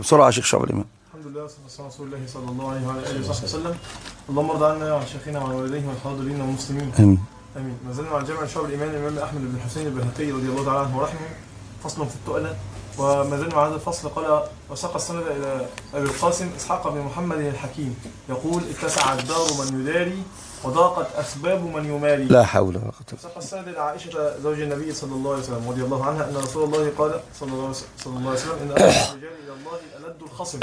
بسرعة يا شيخ شعب الإمام. الحمد لله والصلاة والسلام على رسول الله صلى الله عليه وعلى آله وصحبه وسلم. اللهم ارض عنا وعن شيخنا وعن والديه والحاضرين والمسلمين. آمين. آمين. ما زلنا عن جامع شعب الإيمان الإمام أحمد بن الحسين البيهقي رضي الله تعالى عنه ورحمه، فصل في التؤلة. وما زلنا مع هذا الفصل. قال: وساق السند إلى أبي القاسم إسحاق بن محمد الحكيم يقول: اتسع الدار من يداري وضاقت أسباب من يماري. لا حول ولا قوة. وساق السند إلى عائشة زوج النبي صلى الله عليه وسلم رضي الله عنها أن رسول الله قال صلى الله عليه وسلم: إن أحب الرجال إلى الله ألد الخصم.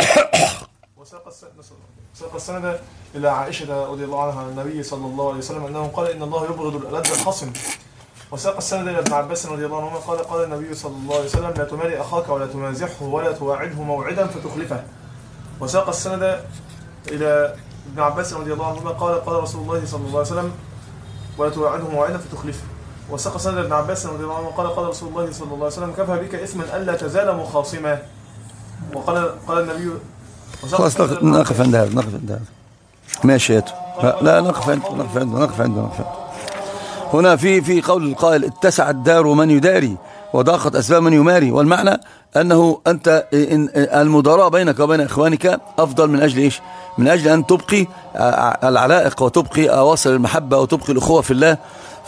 وساق السند إلى عائشة رضي الله عنها عن النبي صلى الله عليه وسلم أنه قال: إن الله يبغض الألد الخصم. وساق السند إلى ابن عباس رضي الله عنهما قال: قال النبي صلى الله عليه وسلم: لا تماري أخاك ولا تمازحه ولا تواعده موعدا فتخلفه. وساق السند إلى ابن عباس رضي الله عنهما قال: قال رسول الله صلى الله عليه وسلم: ولا تواعده موعدا فتخلفه. وساق السند ابن عباس رضي الله عنه قال: قال رسول الله صلى الله عليه وسلم: كفى بك إثما ألا تزال مخاصما. قال النبي. خلاص نقف عند هذا. ماشي. لا نقف عنده. هنا في قول القائل: اتسع الدار من يداري وضاقت أسباب من يماري. والمعنى أنه أنت المداراة بينك وبين إخوانك أفضل من أجل إيش؟ من أجل أن تبقي العلائق وتبقي أواصر المحبة وتبقي الأخوة في الله.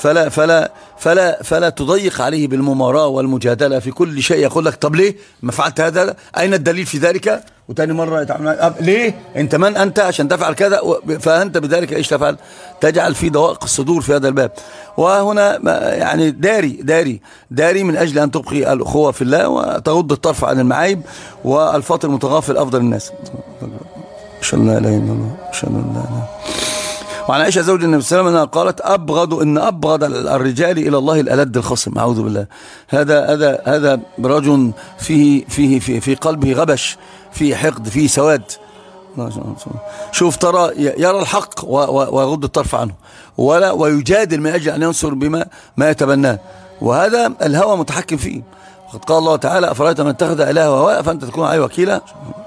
فلا تضيق عليه بالمماراة والمجادلة في كل شيء. يقول لك: طب ليه ما فعلت هذا؟ أين الدليل في ذلك؟ وتاني مرة يتعامل ليه؟ أنت من أنت عشان تفعل كذا؟ فأنت بذلك إيش تفعل؟ تجعل في ضوائق الصدور في هذا الباب. وهنا يعني داري من أجل أن تبقي الأخوة في الله وتغض الطرف عن المعايب، والفاطر المتغافل أفضل الناس. أشهد أن لا إله إلا الله أشهد أن لا إله. وعن عائشة زوج النبي صلى الله عليه وسلم أنها قالت: أبغض الرجال إلى الله الألد الخصم. أعوذ بالله. هذا رجل في قلبه غبش، فيه حقد، فيه سواد. شوف ترى يرى الحق ويغض الطرف عنه ويجادل من أجل أن ينصر بما يتبناه، وهذا الهوى متحكم فيه. وقد قال الله تعالى: أفرأيت من اتخذ إلهه هواه فأنت تكون عليه وكيلا.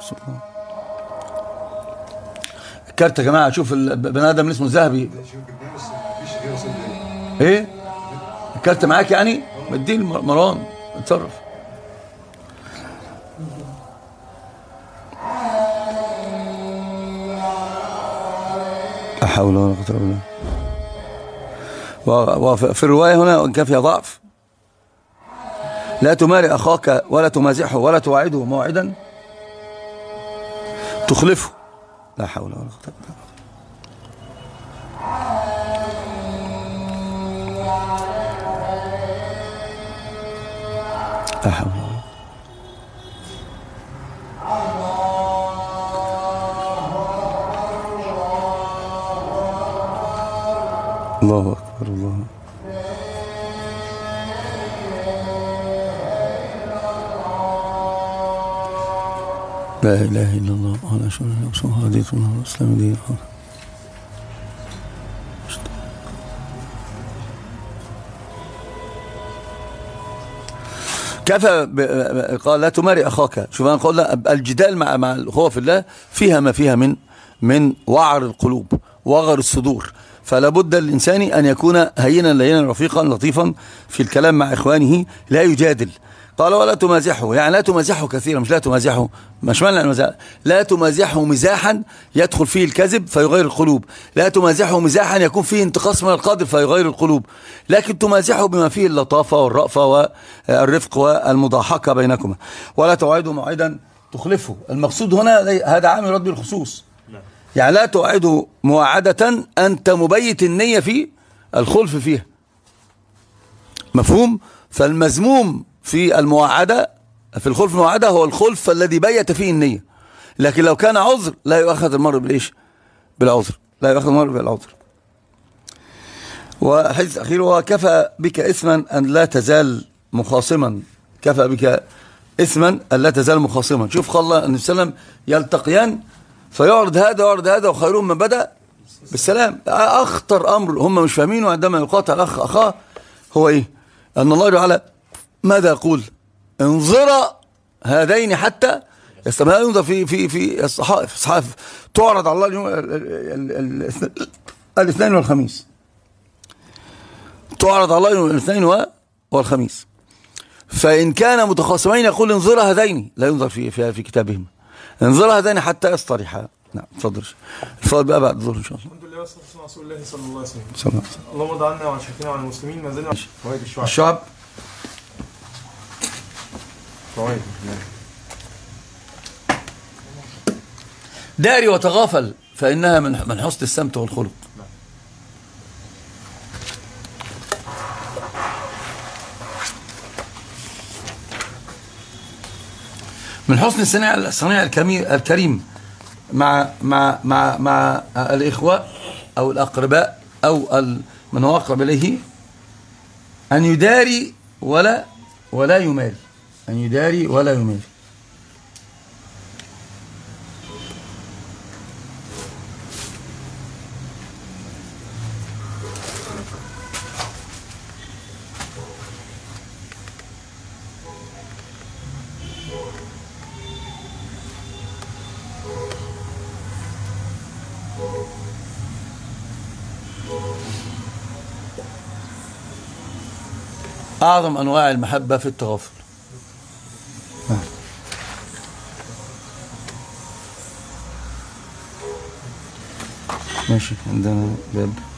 كارت يا جماعة. شوف البني آدم اللي اسمه ذهبي ايه الكارت معاك يعني؟ بديه مروان اتصرف. لا حول ولا قوة الا بالله. وفي الرواية هنا وإن كان فيها ضعف: لا تماري أخاك ولا تمازحه ولا توعده موعدا تخلفه. لا حول ولا قوة الا بالله. لا حول ولا قوة. الله أكبر الله. لا إله إلا الله ولا شريك له هديت الله الإسلام دين. كفى قال: لا تماري أخاك. شوف أنا قلنا الجدال مع الأخوة في الله فيها ما فيها من وعر القلوب وغر الصدور. فلا بد الإنسان أن يكون هينا لينا رفيقا لطيفا في الكلام مع إخوانه، لا يجادل. قال: ولا تمازحه، يعني لا تمازحه كثيرا، مش لا تمازحه، مش معنى المزاح، لا تمازحه مزاحا يدخل فيه الكذب فيغير القلوب، لا تمازحه مزاحا يكون فيه انتقاص من القدر فيغير القلوب، لكن تمازحه بما فيه اللطافة والرأفة والرفق والمضاحكة بينكما. ولا توعده موعدا تخلفه. المقصود هنا هذا عام يرد بالخصوص، يعني لا توعده موعدة أنت مبيت النية في الخلف فيها. مفهوم؟ فالمذموم في المواعدة في الخلف المواعدة هو الخلف الذي بيت فيه النية، لكن لو كان عذر لا يؤخذ المرء بالإيش؟ بالعذر، لا يؤخذ المرء بالعذر. وحديث أخير: وكفى بك إثما أن لا تزال مخاصما. كفى بك إثما أن لا تزال مخاصما. شوف قال الله النبي صلى الله عليه وسلم: يلتقيان فيعرض هذا ويعرض هذا وخيرهم من بدأ بالسلام. أخطر أمر هم مش فاهمينه عندما يقاتل أخ أخاه هو إيه؟ أن الله تعالى ماذا يقول؟ انظر هذين حتى يستمع. ينظر في الصحائف تعرض على الله الاثنين والخميس، تعرض على الله الاثنين والخميس. فإن كان متخاصمين يقول انظر هذين، لا ينظر في كتابهم. انظرها تاني حتى يستريحا. نعم اتفضل. الفوائد بقى بعد الظهر ان شاء الله. الحمد لله والصلاه والسلام على رسول الله صلى الله عليه وسلم. صلى الله عليه وسلم. اللهم ارض عنا وعن شيخنا وعن المسلمين ما زلنا فوائد الشعب. الشعب فوائد داري وتغافل فإنها من حسن السمت والخلق. من حسن الصنيع الكريم مع الإخوة أو الأقرباء أو من هو أقرب إليه أن يداري ولا يماري. أن يداري ولا يماري. أعظم أنواع المحبة في التغافل. ماشي عندنا باب